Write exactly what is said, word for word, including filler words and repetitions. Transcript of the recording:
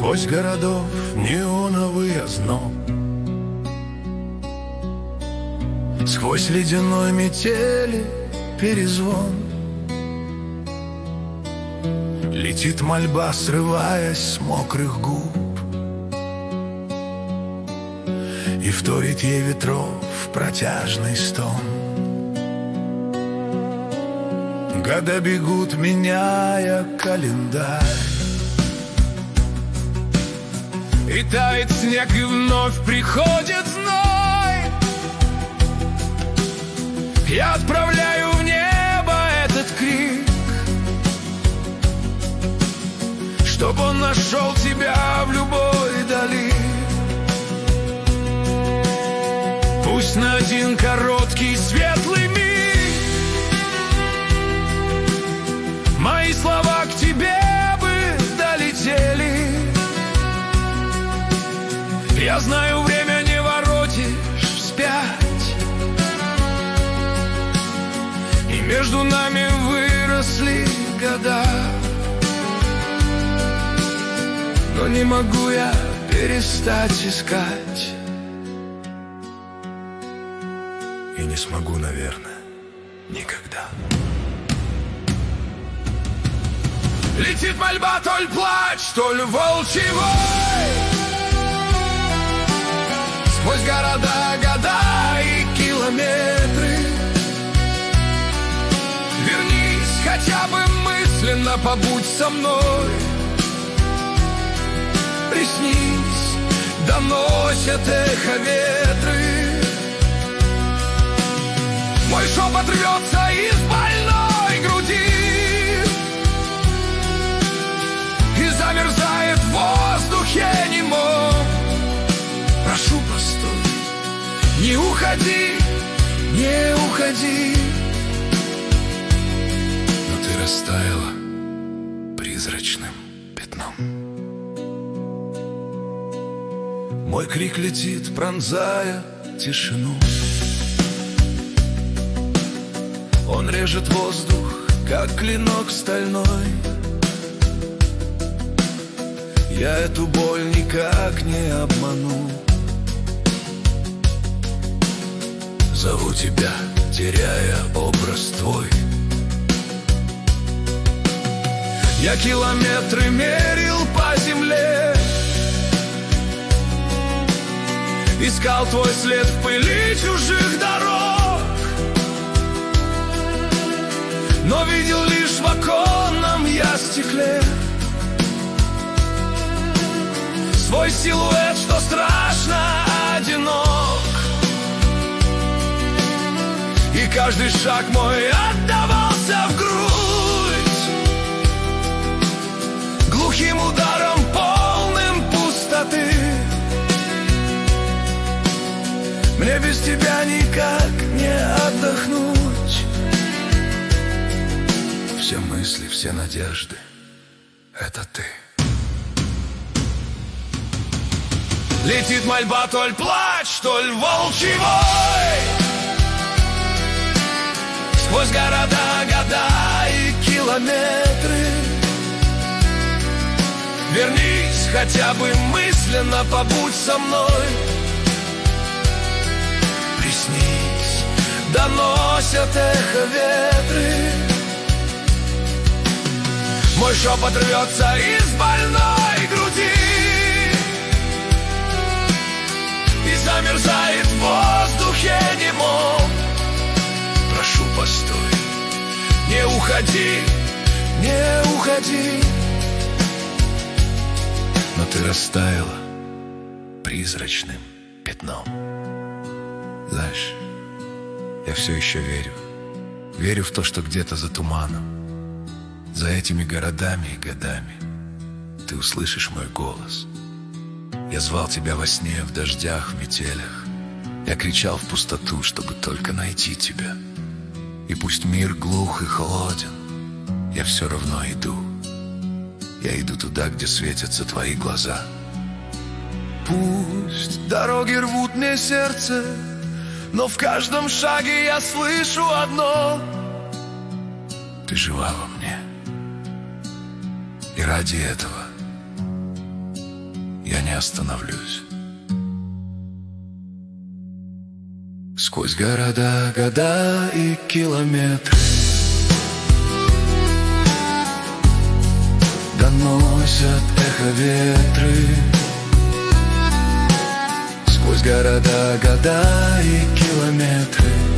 Сквозь городов неоновый озноб, сквозь ледяной метели перезвон. Летит мольба, срываясь с мокрых губ, и вторит ей ветров протяжный стон. Года бегут, меняя календарь, и тает снег, и вновь приходит зной. Я отправляю в небо этот крик, чтоб он нашел тебя в любой дали. Пусть на один короткий светлый миг мои слова к тебе бы долетели. Я знаю, время не воротишь вспять, и между нами выросли года. Но не могу я перестать искать, и не смогу, наверное, никогда. Летит мольба, толь плач, толь волчий вой, сквозь города, года и километры. Вернись, хотя бы мысленно побудь со мной. Приснись, доносят эхо ветры. Мой шепот рвется из больной груди и замерзает в воздухе немом. Прошу, постой, не уходи, не уходи. Но ты растаяла призрачным пятном. Мой крик летит, пронзая тишину. Он режет воздух, как клинок стальной. Я эту боль никак не обману. Зову тебя, теряя образ твой. Я километры мерил по земле, искал твой след в пыли чужих дорог, но видел лишь в оконном я стекле свой силуэт, что страшно одинок. И каждый шаг мой отдавался в грудь глухим ударом, полным пустоты. Мне без тебя никак не отдохнуть. Все мысли, все надежды — это ты. Летит мольба, толь плач, толь волчий вой, сквозь города, года и километры. Вернись, хотя бы мысленно побудь со мной. Приснись, доносят эхо ветры. Мой шепот рвется из больной груди и замерзает в воздухе немом. Прошу, постой, не уходи, не уходи. Но ты растаяла призрачным пятном. Знаешь, я все еще верю. Верю в то, что где-то за туманом, за этими городами и годами ты услышишь мой голос. Я звал тебя во сне, в дождях, в метелях. Я кричал в пустоту, чтобы только найти тебя. И пусть мир глух и холоден, я все равно иду. Я иду туда, где светятся твои глаза. Пусть дороги рвут мне сердце, но в каждом шаге я слышу одно: ты жива во мне. И ради этого я не остановлюсь. Сквозь города, года и километры доносят эхо ветры. Сквозь города, года и километры